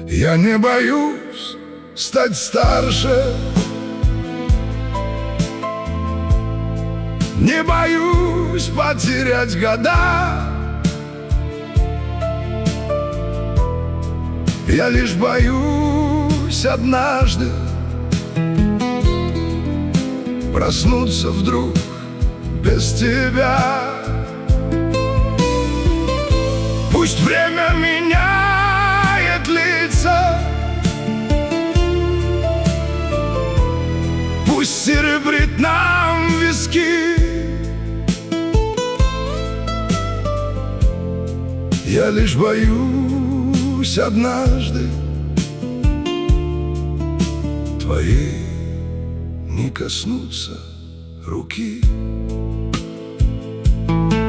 Я не боюсь стать старше, не боюсь потерять года. Я лишь боюсь однажды проснуться вдруг без тебя. Пусть время меняет лица, пусть серебрит нам виски. Я лишь боюсь однажды твоей не коснуться руки.